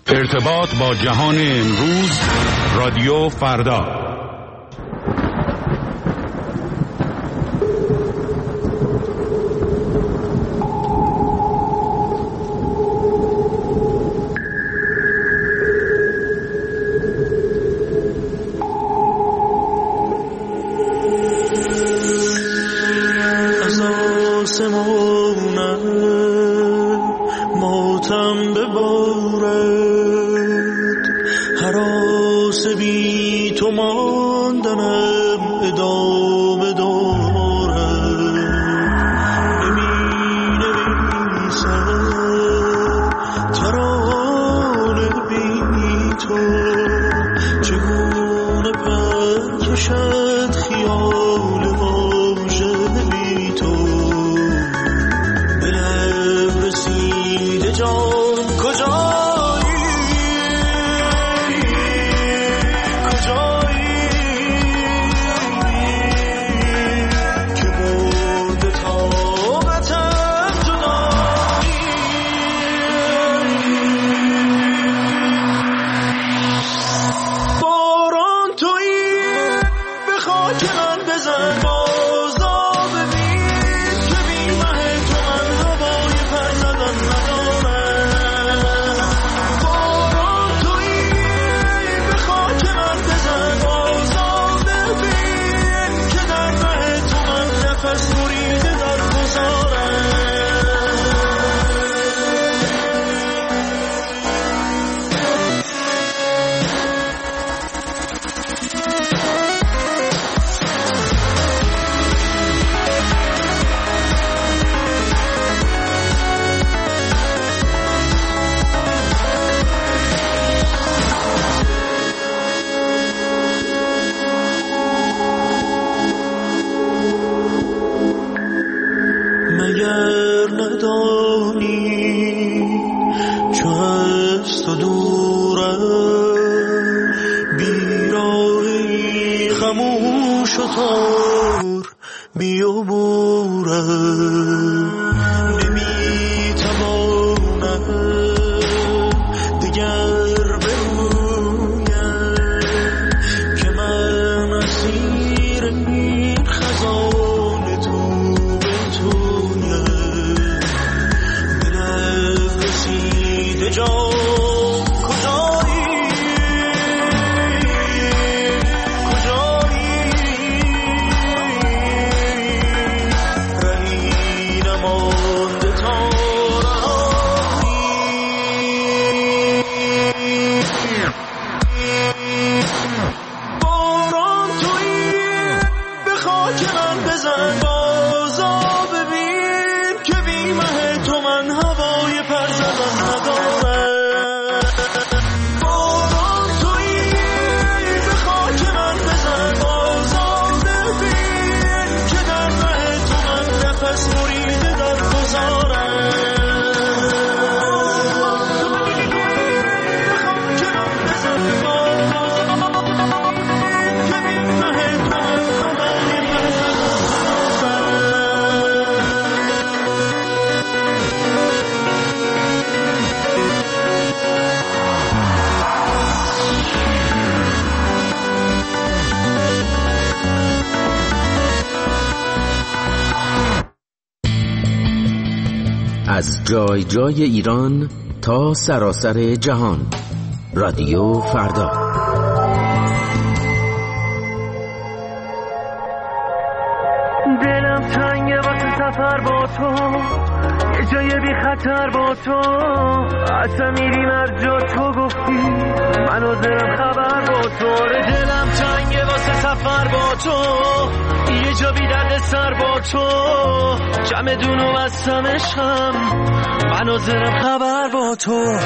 ارتباط با جهان امروز، رادیو فردا. از جای جای ایران تا سراسر جهان، رادیو فردا. دلم تنگه واسه سفر با تو، یه جای بی خطر با تو، اصلا میریم از جا تو گفتی، منو دلم خبر با تو. دلم تنگه واسه سفر با تو، یه جا بی درد سر با تو، جمع دونو بستم عشقم، منو دلم خبر با تو.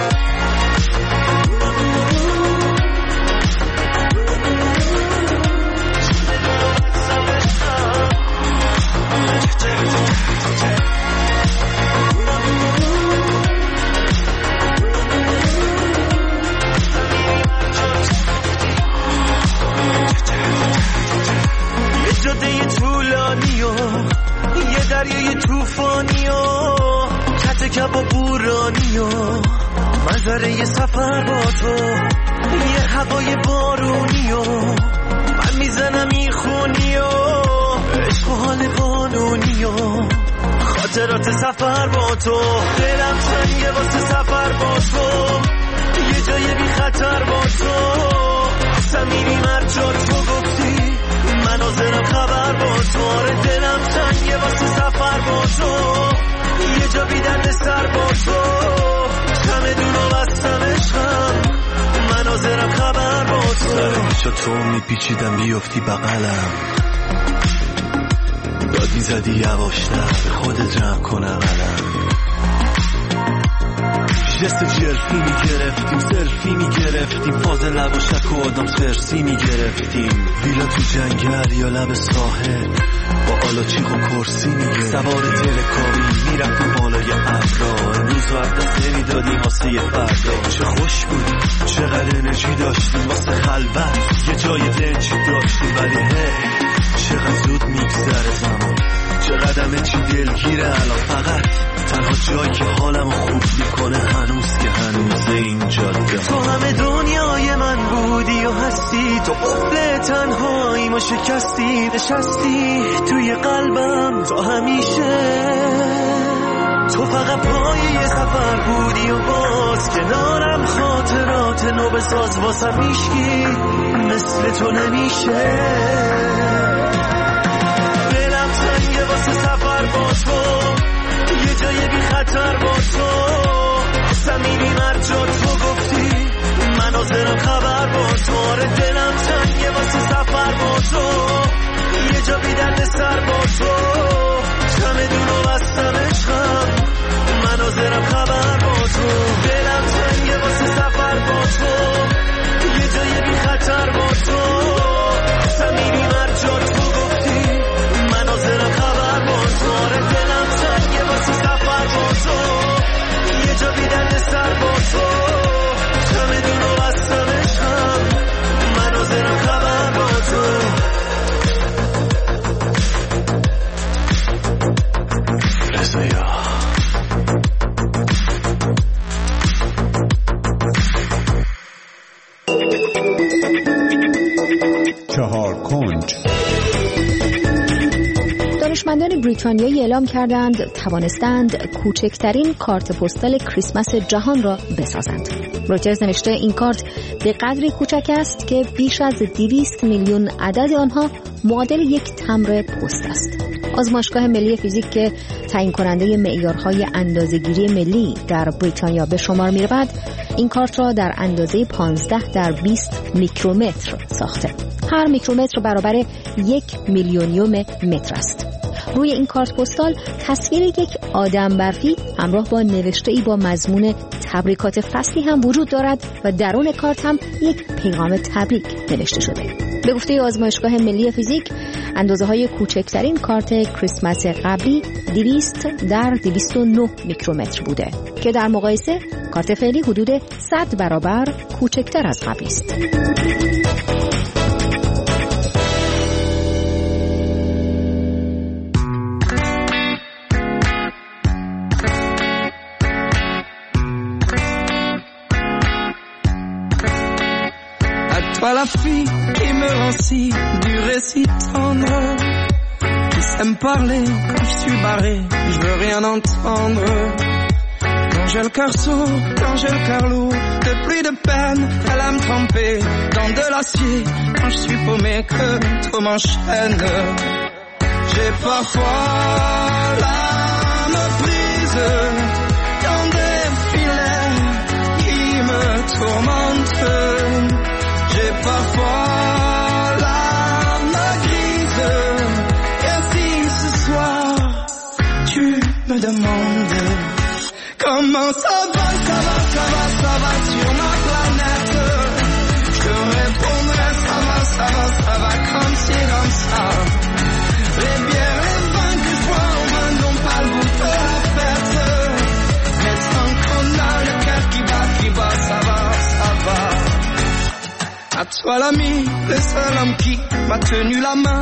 جاده طولانی و یه دریای توفانی و کت کب و بورانی و من گذره یه سفر با تو، یه هوای بارونی و من میزنم این خونی و عشق و حال قانونی و خاطرات سفر با تو. دلم تنگه واسه سفر با تو، یه جای بی خطر با تو. اصلا میریم هر جا تو گفتی، من حاضرم خبر با تو. آره دلم تنگه واسه سفر با تو، یه جا بی درد سر با تو. چمدون و بستم عشقم، من حاضرم خبر با تو. سر پیچا تو میپیچیدم بیفتی بغلم، داد میزدی یواشتر به خودت جمع کنم علم. جست جلفی میگرفتیم، سلفی میگرفتیم، فاز لب و شک و آدم سرسی میگرفتیم. ویلا تو جنگل یا لب ساحل، با آلاچیق و کرسی میگرفتیم. سوار تلکابی میرفتیم بالای ابرا، امروز وقت دست نمیدادیم واسه یه فردا. چه خوش بود، چقدر انرژی داشتیم واسه خلوت، یه جای دنجی داشتیم. ولی هی چقدر زود میگذره زمان، چقدر چی دلگیره الان. فقط تنها جایی که حالمو خوب میکنه هنوز که هنوزه این جاده. تو همه دنیای من بودی و هستی، تو قفل تنهایی ما شکستی. نشستی توی قلبم تا همیشه، تو فقط پای یه سفر بودی و باز کنارم خاطرات نو بساز. واسم هیچکی مثل تو نمیشه. دلم تنگه واسه سفر با تو، یه جای بی خطر با تو. اصلا میریم هر جا تو گفتی، من حاضرم خبر با تو. آره دلم تنگه واسه سفر با تو، یه جا بی درد سر با تو. چمدون و بستم عشقم، من حاضرم خبر با تو. دلم تنگه واسه سفر با تو، یه جای بی خطر با تو. اصلا میریم هر جا تو گفتی، من حاضرم خبر با تو. آره دلم تنگه واسه سفر با تو، یه جا بی درد سر با تو. چمدون و بستم عشقم، من حاضرم خبر با تو. چهار کنج. دانشمندان بریتانیایی اعلام کردند توانستند کوچکترین کارت پستال کریسمس جهان را بسازند. رویترز نوشته این کارت به قدری کوچک است که بیش از 200 میلیون عدد آنها معادل یک تمبر پست است. آزمایشگاه ملی فیزیک که تعیین کننده معیارهای اندازه‌گیری ملی در بریتانیا به شمار می‌رود، این کارت را در اندازه 15 در 20 میکرومتر ساخته. هر میکرومتر برابر 1 میلیونیوم متر است. روی این کارت پستال تصویر یک آدم برفی همراه با نوشته‌ای با مضمون تبریکات فصلی هم وجود دارد و درون کارت هم یک پیغام تبریک نوشته شده. به گفته آزمایشگاه ملی فیزیک، اندازه‌های کوچکترین کارت کریسمس قبلی 200 در 209 میکرومتر بوده که در مقایسه کارت فعلی حدود 100 برابر کوچکتر از قبلی است. Toi la fille qui me rend si dur et si tendre, qui sait me parler quand je suis barré, je veux rien entendre. Quand j'ai le cœur sourd, quand j'ai le cœur lourd, de pluie de peine, elle aime tremper dans de l'acier. Quand je suis paumé, que tout m'enchaîne. J'ai parfois l'âme prise dans des filets qui me tourmentent. J'ai parfois l'âme grise. Et si ce soir tu me demandes comment ça va, ça va, ça va, ça va sur ma planète, je te répondrai ça va, ça va, ça va comme c'est comme ça. Les bières, les vins que je bois au vin n'ont pas le goût de la fête, mais tant qu'on a le cœur qui bat, ça va, ça va. À toi l'ami, le seul homme qui m'a tenu la main.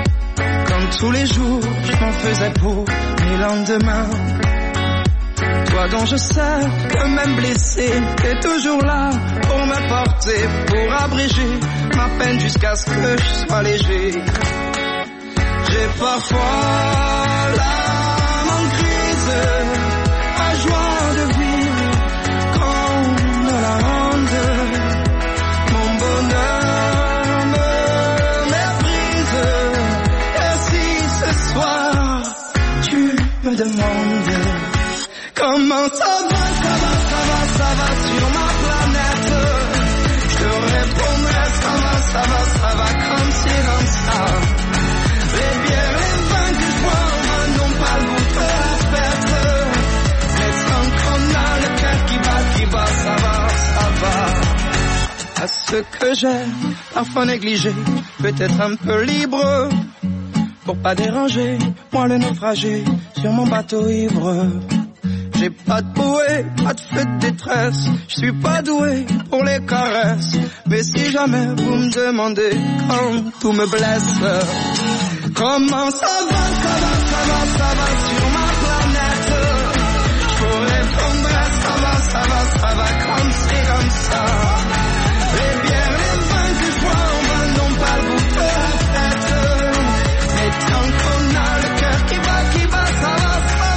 Comme tous les jours, je m'en faisais pour mes lendemains. Toi dont je sais que même blessé, t'es toujours là pour me porter, pour abréger ma peine jusqu'à ce que je sois léger. J'ai parfois l'âme en grise, la joie de vivre qu'on me la rende. Mon bonheur me méprise. Et si ce soir tu me demandes comment ça va sur ma planète, je te répondrai ça va comme c'est comme ça. Les bières, les vins que je bois n'ont pas le goût de la fête. Mais tant qu'on a le cœur qui bat, ça va. À ce que j'ai parfois négligé, peut-être un peu libre, pour pas déranger, moi le naufragé, sur mon bateau ivre. J'ai pas de bouée, pas de feu de détresse, je suis pas doué pour les caresses. Mais si jamais vous me demandez quand tout me blesse, comment ça va sur ma planète, je vous répondrai ça va comme c'est comme ça. Les bières, les vins que je bois n'ont pas le goût de la fête. Mais tant qu'on a le cœur qui bat, ça va.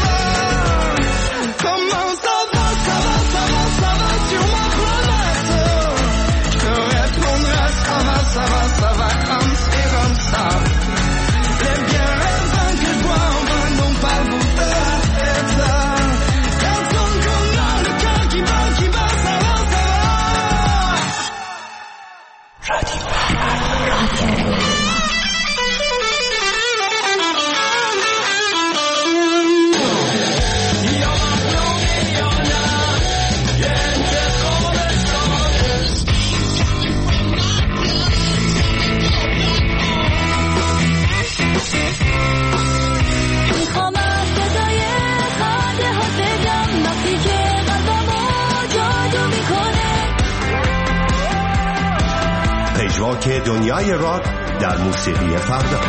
Comment ça va sur ma planète, je te répondrai ça va comme c'est comme ça. Les bières, les vins que je bois n'ont pas le goût de la fête. Mais tant qu'on a le cœur qui bat, ça va. Radio. پژواک دنیای راک در موسیقی فردا.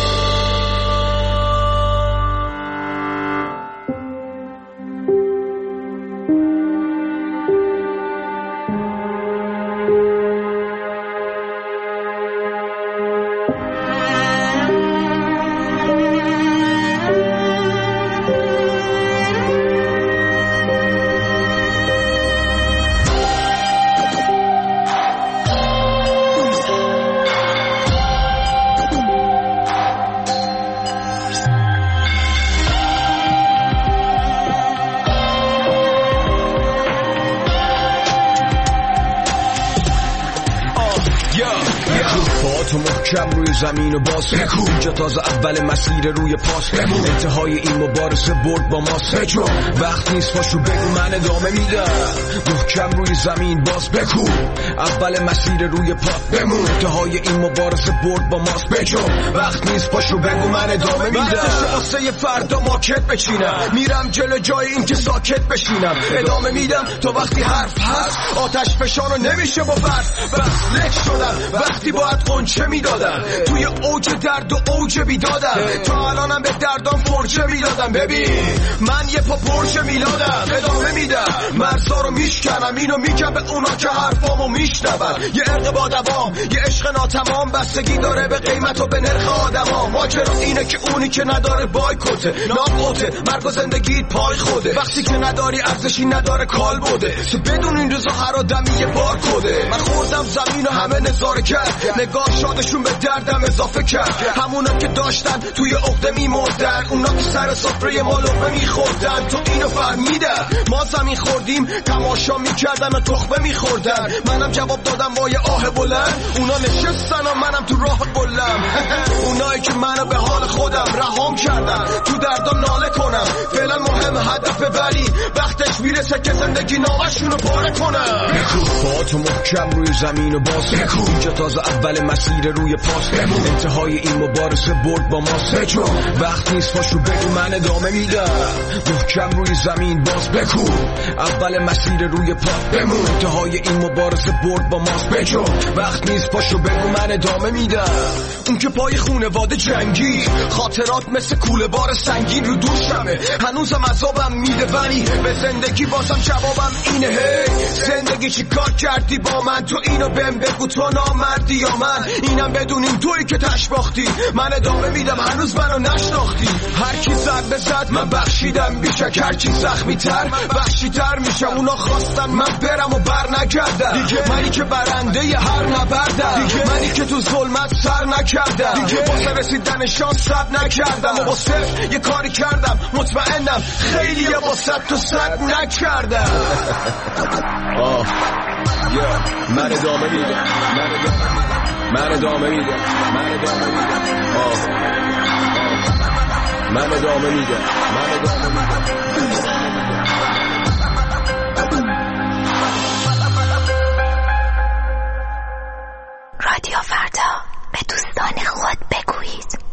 روی زمین و باز اینجا تازه اول مسیر روی پاس انتهای این مبارزه برد با ماست. وقت نیست پاشو بگو من ادامه میدم. محکم روی زمین باز بگو اول مسیر روی پا بمون. انتهای این مبارزه برد با ماست. وقت نیست پاشو بگو من ادامه میدم. وقتشه واسه فردا ماکت بچینم. میرم جلو جای این که ساکت بشینم. ادامه میدم تا وقتی حرف هست. آتش فشانو نمیشه با برف. بس لک شدم وقتی باید قنچه میدادم. توی اوج درد و اوج بیدادم. تا الانم به دردام فرجه میدادم. ببین من یه پا پرشه میلادم. ادامه میدم مرزا رو میشکنم. اینو میگم به اونا که حرفامو میشنون. یه عرق با دوام یه عشق ناتمام. بستگی داره به قیمت و به نرخ آدما. ماجرا اینه که اونی که نداره بایکوته ناقوته. مرگ و زندگیت پای خوده. وقتی که نداری ارزشی نداره کال بوده. بدون این روزا هر آدمی یه بار کده. من خوردم زمین و همه نظاره کرد. نگاه شادشون به دردم اضافه کرد. همونا که داشتن توی عقده میمردن. اونا که سر سفره ما لقمه میخوردن. تو اینو فهمیدن ما زمین خوردیم تماشا میکردن و تخمه میخوردن. منم جواب دادم با یه آه بلند. اونا نشستن و منم تو راه قلم. اونایی که منو به حال خودم رهام کردن. تو دردم ناله کنم فعلا مهم هدفه ولی وقتش میرسه که زندگی نامشونو پاره کنم. با تو محکم روی زمین و باز اینجا تازه اول مسیر روی روی پاس بمون، انتهای این مبارزه برد با ماست. وقت نیست پاشو بگو من ادامه میدم، محکم روی زمین باز بکو، اول مسیر روی پا بمون، انتهای این مبارزه برد با ماست. وقت نیست پاشو بگو من ادامه میدم. اون که پای خونواده جنگی، خاطرات مثل کوله بار سنگین رو دوشمه، هنوزم عذابم میده ولی به زندگی بازم جوابم اینه. هی زندگی چی کار کردی با من؟ تو اینو بهم بگو، تو نامردی یا من؟ اینم بدونیم تویی که تشباختی، من ادامه میدم هنوز منو نشناختی. هر کی زد به زد من بخشیدم بیشک، هر کی زخمی تر وحشی تر میشه. اونا خواستن من برم و بر نگردم، منی که برنده ی هر نبردم، منی که تو ظلمت سر نکردم، واسه رسیدن شانس صبر نکردم و واسه یه کاری کردم مطمئنم خیلی واسه تو صد نکردم. من ادامه میدم، من ادامه میدم، من ادامه میدم، من ادامه میدم، من ادامه میدم. رادیو فردا، به دوستان خود بگویید.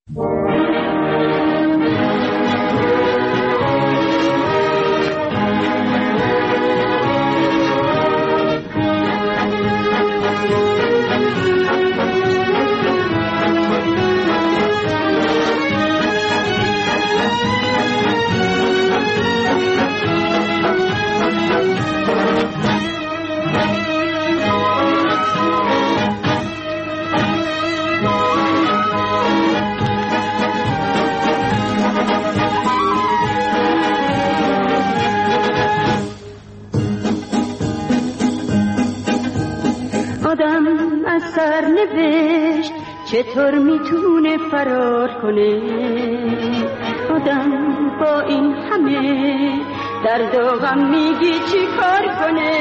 سرنوشت چطور میتونه فرار کنه؟ آدم با این همه درد و غم میگی چی کار کنه؟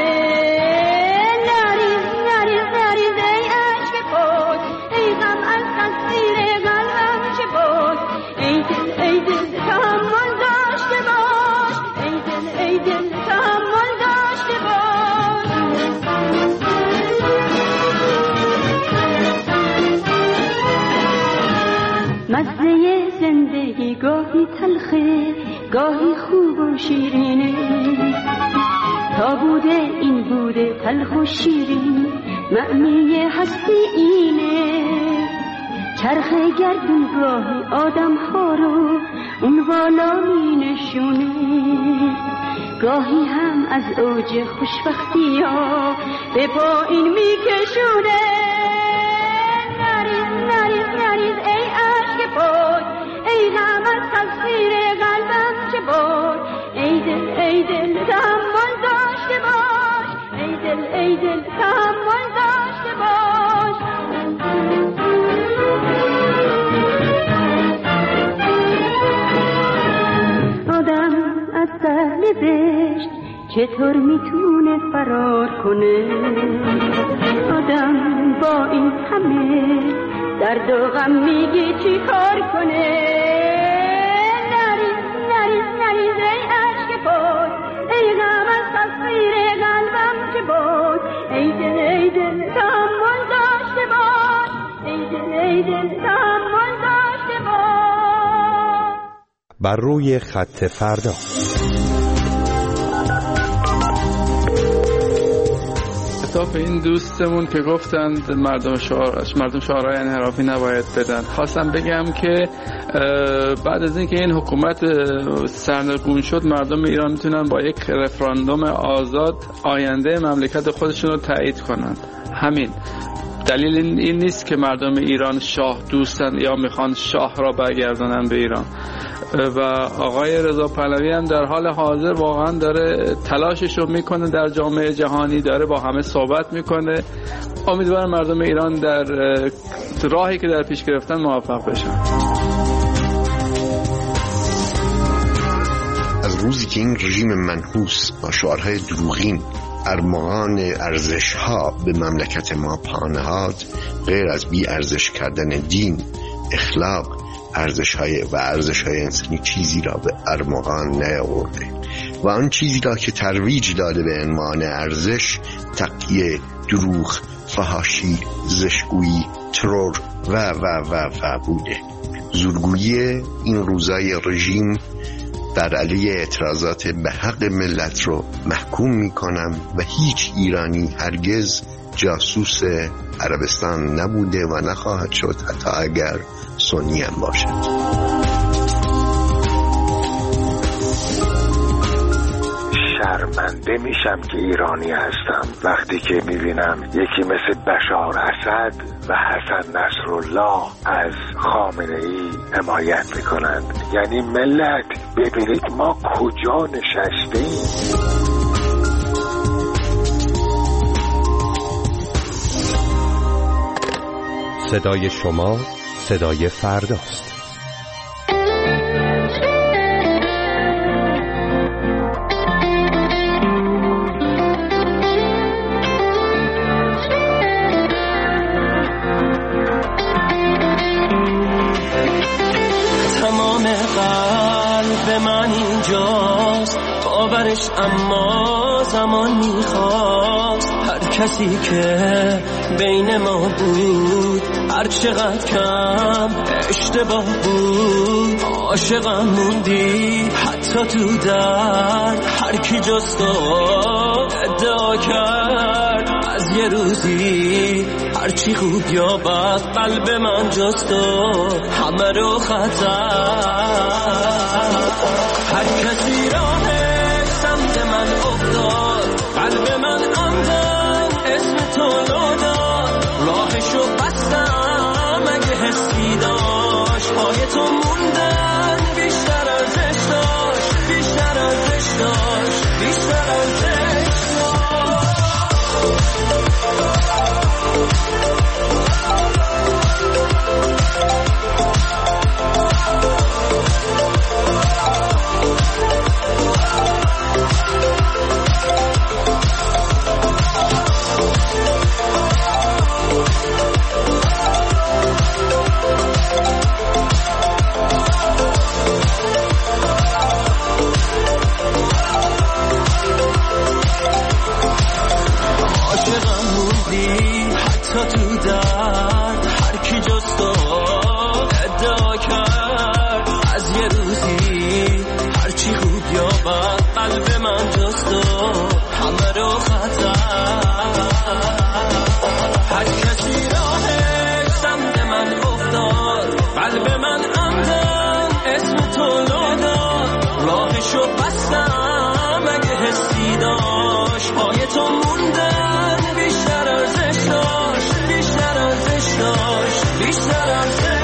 نریز نریز نریز ای عشق بود، ای غم از تصویر قلبم چه بود؟ ای دل تحمل داشته باش، ای دل تحمل داشته باش. مزه زندگی گاهی تلخه گاهی خوب و شیرینه، تا بوده این بوده تلخ و شیرین، معنی هستی اینه. چرخه گردون گاهی آدم ها رو اون بالا می نشونه، گاهی هم از اوج خوشبختی ها به پایین می کشونه. نریز نریز نریز ای عشق بود، ای غم از تصویر قلبم چه بود؟ ای دل تحمل داشته باش، ای دل تحمل داشته باش. آدم از سرنوشت چطور میتونه فرار کنه؟ آدم با این همه درد و غم میگی چی کار کنه؟ نریز نریز نریز ای عشق بود، ای غم از تصویر قلبم چه بود؟ ای دل تحمل داشته باش، ای دل تحمل داشته باش. بر روی خط فردا. خطاب این دوستمون که گفتند مردم شعارهای انحرافی نباید بدن، خواستم بگم که بعد از اینکه این حکومت سرنگون شد، مردم ایران میتونن با یک رفراندوم آزاد آینده مملکت خودشون رو تایید کنند. همین دلیل این نیست که مردم ایران شاه دوستن یا میخوان شاه را برگردانن به ایران. و آقای رضا پهلوی هم در حال حاضر واقعا داره تلاشش رو میکنه، در جامعه جهانی داره با همه صحبت میکنه. امیدوارم مردم ایران در راهی که در پیش گرفتن موفق بشن. از روزی که این رژیم منحوس با شعارهای دروغین ارمغان ارزش‌ها به مملکت ما پا نهاد، غیر از بی ارزش کردن دین، اخلاق، ارزش‌های انسانی چیزی را به ارمغان نیاورده و آن چیزی را که ترویج داده به عنوان ارزش تقیه، دروغ، فحاشی، زشتگویی، ترور و بوده. زورگویی این روزای رژیم در علیه اعتراضات به حق ملت رو محکوم میکنم و هیچ ایرانی هرگز جاسوس عربستان نبوده و نخواهد شد، حتی اگر سنی هم باشد. شرمنده میشم که ایرانی هستم وقتی که میبینم یکی مثل بشار اسد و حسن نصرالله از خامنه‌ای حمایت میکنند. یعنی ملت ببینید ما کجا نشستیم. صدای شما صدای فرداست. باورش اما زمان میخواست هر کسی که بین ما بود هر چقدر کم اشتباه بود عاشقم موندی حتی تو درد هر کی جز تو ادعا کرد از یه روزی هرچی خوب یا بد قلب من جز تو همه رو خطر هر کسی راهش سمت من افتاد قلب من اندن اسم تو داد راهشو بستم اگه حسی داشت پای تو موندن بیشتر ارزش داشت بیشتر ارزش داشت بیشتر ارزش تو درد هر کی جز تو ادعا کرد از یه روزی هرچی خوب یا بد قلب من جز تو همه رو خطر هر کسی راهش سمت من افتاد قلب من اندن اسم تو داد راهشو بستم اگه حسی داشت پای تو موندن بیشتر ارزش داشت بیشتر ارزش داشت بیشتر ارزش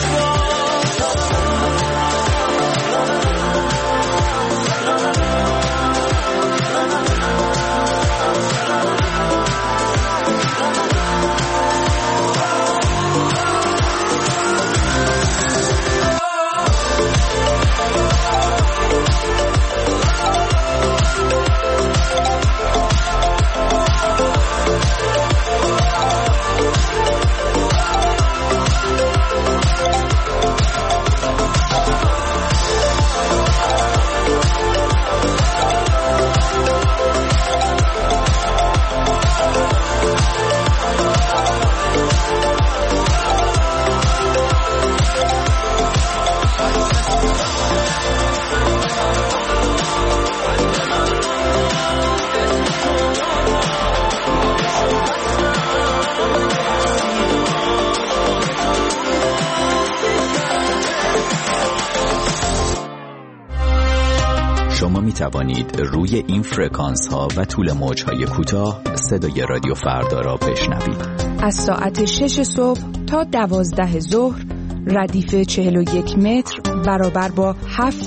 شما می توانید روی این فرکانس ها و طول موج های کوتاه صدای رادیو فردا را بشنوید. از ساعت 6 صبح تا 12 ظهر ردیف 41 متر برابر با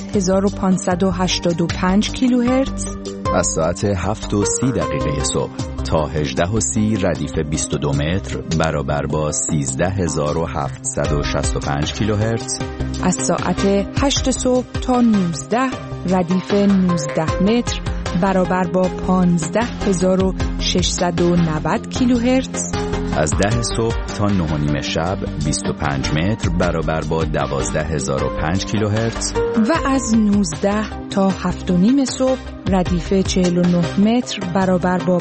7585 کیلوهرتز. از ساعت 7:30 صبح تا 18:30 ردیف 22 متر برابر با 13765 کیلوهرتز. از ساعت 8 صبح تا 19 ردیف 19 متر برابر با 15690 کیلوهرتز. از 10 صبح تا 9:30 شب 25 متر برابر با 12005 کیلوهرتز و از 19 تا 7:30 صبح ردیف 49 متر برابر با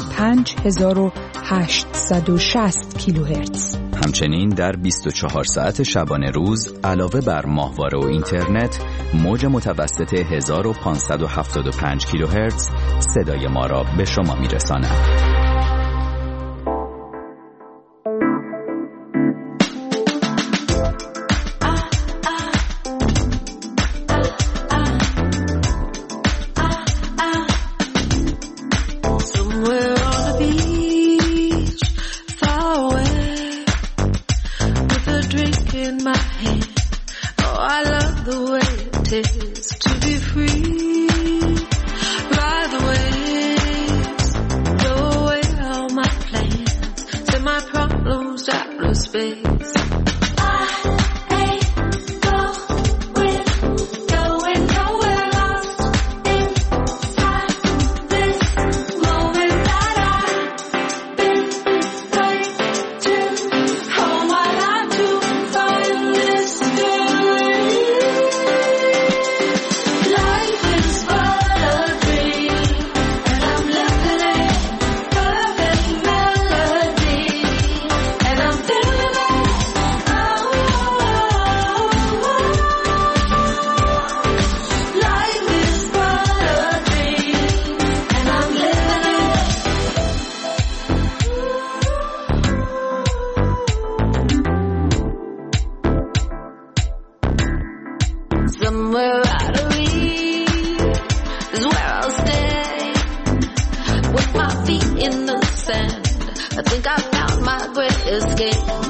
5860 کیلوهرتز. همچنین در 24 ساعت شبانه روز علاوه بر ماهواره و اینترنت موج متوسط 1575 کیلوهرتز صدای ما را به شما میرساند. Somewhere out of reach is where I'll stay, with my feet in the sand. I think I found my great escape.